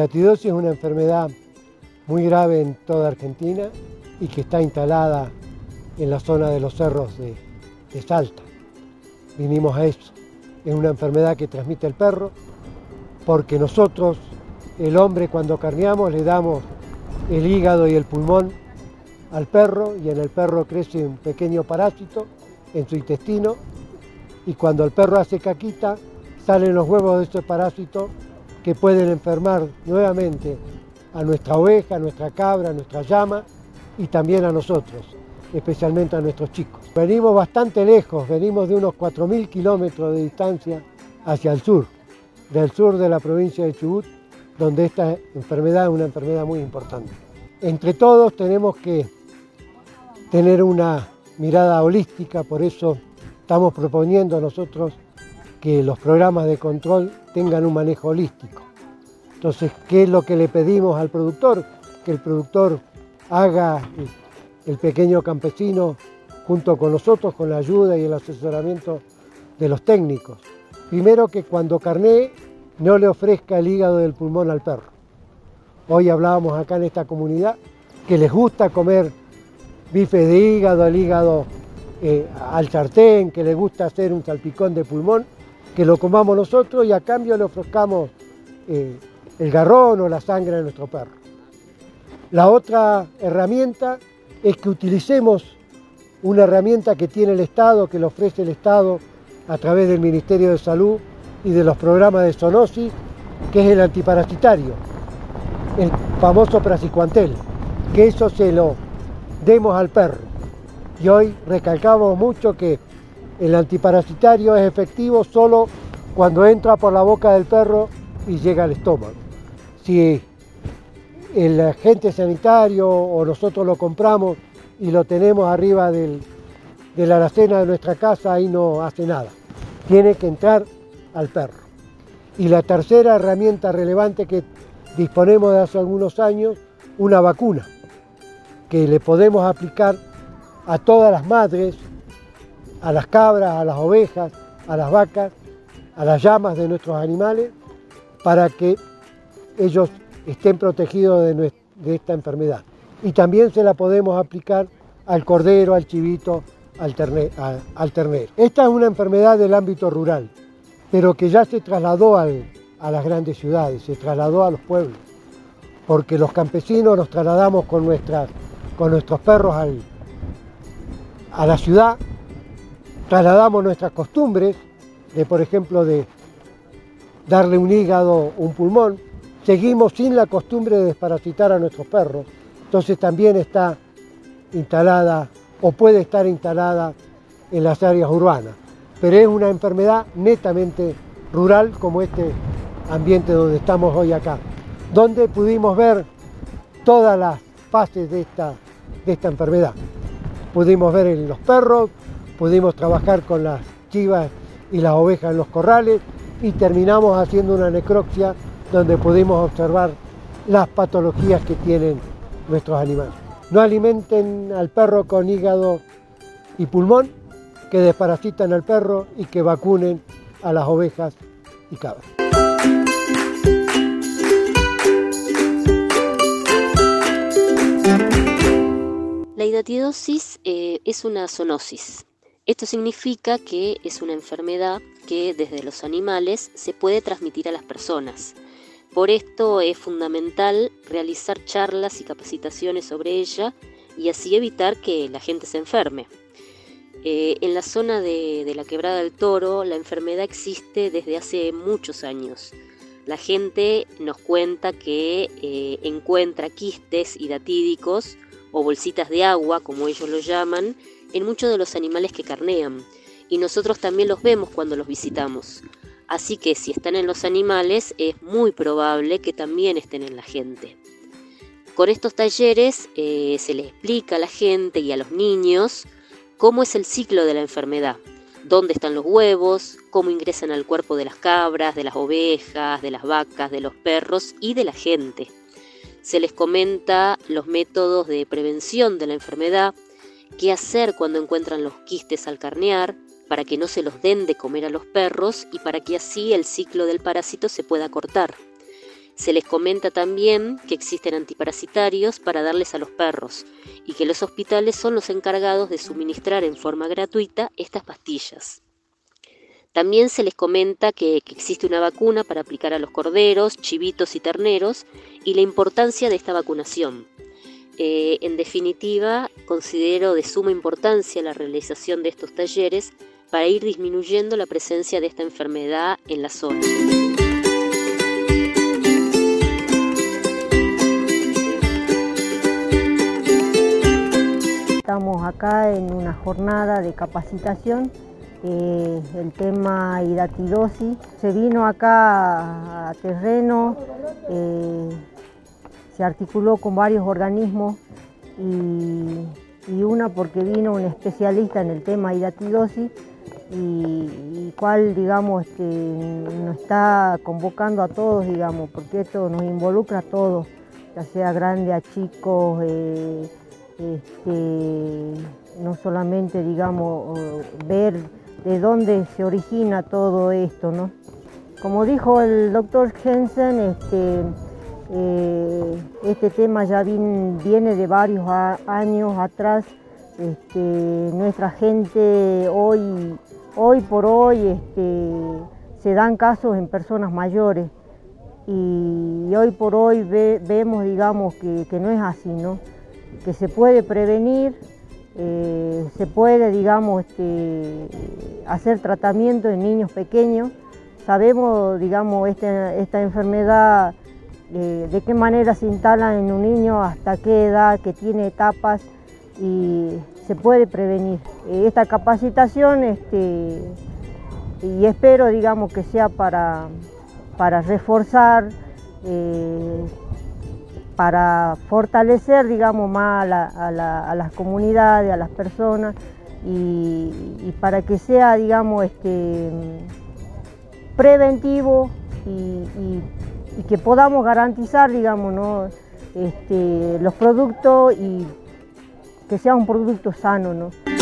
hidatidosis es una enfermedad muy grave en toda Argentina y que está instalada en la zona de los cerros de Salta. Vinimos a eso. Es una enfermedad que transmite el perro porque nosotros, el hombre, cuando carneamos le damos el hígado y el pulmón al perro y en el perro crece un pequeño parásito en su intestino y cuando el perro hace caquita salen los huevos de ese parásito que pueden enfermar nuevamente a nuestra oveja, a nuestra cabra, a nuestra llama y también a nosotros, especialmente a nuestros chicos. Venimos bastante lejos, venimos de unos 4.000 kilómetros de distancia hacia el sur, del sur de la provincia de Chubut, donde esta enfermedad es una enfermedad muy importante. Entre todos tenemos que tener una mirada holística, por eso estamos proponiendo nosotros que los programas de control tengan un manejo holístico. Entonces, ¿qué es lo que le pedimos al productor? Que el productor haga el pequeño campesino junto con nosotros, con la ayuda y el asesoramiento de los técnicos. Primero, que cuando carnee no le ofrezca el hígado del pulmón al perro. Hoy hablábamos acá en esta comunidad que les gusta comer bife de hígado, el hígado al sartén, que les gusta hacer un salpicón de pulmón, que lo comamos nosotros y a cambio le ofrezcamos el garrón o la sangre de nuestro perro. La otra herramienta es que utilicemos una herramienta que tiene el Estado, que le ofrece el Estado a través del Ministerio de Salud y de los programas de zoonosis, que es el antiparasitario, el famoso praziquantel, que eso se lo demos al perro. Y hoy recalcamos mucho que el antiparasitario es efectivo solo cuando entra por la boca del perro y llega al estómago. Si el agente sanitario o nosotros lo compramos y lo tenemos arriba de la alacena de nuestra casa, ahí no hace nada. Tiene que entrar al perro. Y la tercera herramienta relevante que disponemos de hace algunos años, una vacuna, que le podemos aplicar a todas las madres, a las cabras, a las ovejas, a las vacas, a las llamas de nuestros animales, para que ellos estén protegidos de esta enfermedad. Y también se la podemos aplicar al cordero, al chivito, al ternero. Esta es una enfermedad del ámbito rural, pero que ya se trasladó a las grandes ciudades, se trasladó a los pueblos, porque los campesinos nos trasladamos con nuestros perros a la ciudad, trasladamos nuestras costumbres, por ejemplo, de darle un hígado, un pulmón, seguimos sin la costumbre de desparasitar a nuestros perros, entonces también está instalada o puede estar instalada en las áreas urbanas, pero es una enfermedad netamente rural como este ambiente donde estamos hoy acá, donde pudimos ver todas las fases de esta enfermedad. Pudimos ver en los perros, pudimos trabajar con las chivas y las ovejas en los corrales y terminamos haciendo una necropsia donde pudimos observar las patologías que tienen nuestros animales. No alimenten al perro con hígado y pulmón, que desparasitan al perro y que vacunen a las ovejas y cabras. La hidatidosis es una zoonosis. Esto significa que es una enfermedad que desde los animales se puede transmitir a las personas. Por esto es fundamental realizar charlas y capacitaciones sobre ella y así evitar que la gente se enferme. En la zona de la Quebrada del Toro la enfermedad existe desde hace muchos años. La gente nos cuenta que encuentra quistes hidatídicos o bolsitas de agua, como ellos lo llaman, en muchos de los animales que carnean, y nosotros también los vemos cuando los visitamos. Así que si están en los animales, es muy probable que también estén en la gente. Con estos talleres se les explica a la gente y a los niños cómo es el ciclo de la enfermedad, dónde están los huevos, cómo ingresan al cuerpo de las cabras, de las ovejas, de las vacas, de los perros y de la gente. Se les comenta los métodos de prevención de la enfermedad, qué hacer cuando encuentran los quistes al carnear, para que no se los den de comer a los perros y para que así el ciclo del parásito se pueda cortar. Se les comenta también que existen antiparasitarios para darles a los perros y que los hospitales son los encargados de suministrar en forma gratuita estas pastillas. También se les comenta que existe una vacuna para aplicar a los corderos, chivitos y terneros y la importancia de esta vacunación. En definitiva, considero de suma importancia la realización de estos talleres para ir disminuyendo la presencia de esta enfermedad en la zona. Estamos acá en una jornada de capacitación, el tema hidatidosis. Se vino acá a terreno, se articuló con varios organismos y una porque vino un especialista en el tema hidatidosis y cual, digamos, nos está convocando a todos, digamos, porque esto nos involucra a todos, ya sea grande, a chicos, no solamente, digamos, ver de dónde se origina todo esto, ¿no? Como dijo el doctor Jensen, este tema ya viene de varios años atrás. Nuestra gente hoy por hoy se dan casos en personas mayores y hoy por hoy vemos, digamos, que no es así, ¿no? Que se puede prevenir, se puede, digamos, hacer tratamiento en niños pequeños. Sabemos, digamos, esta enfermedad, de qué manera se instala en un niño, hasta qué edad, que tiene etapas y se puede prevenir. Esta capacitación, y espero, digamos, que sea para reforzar, para fortalecer, digamos, más a las comunidades, a las personas y para que sea, digamos, preventivo y que podamos garantizar, digamos, ¿no? Los productos y que sea un producto sano, ¿no?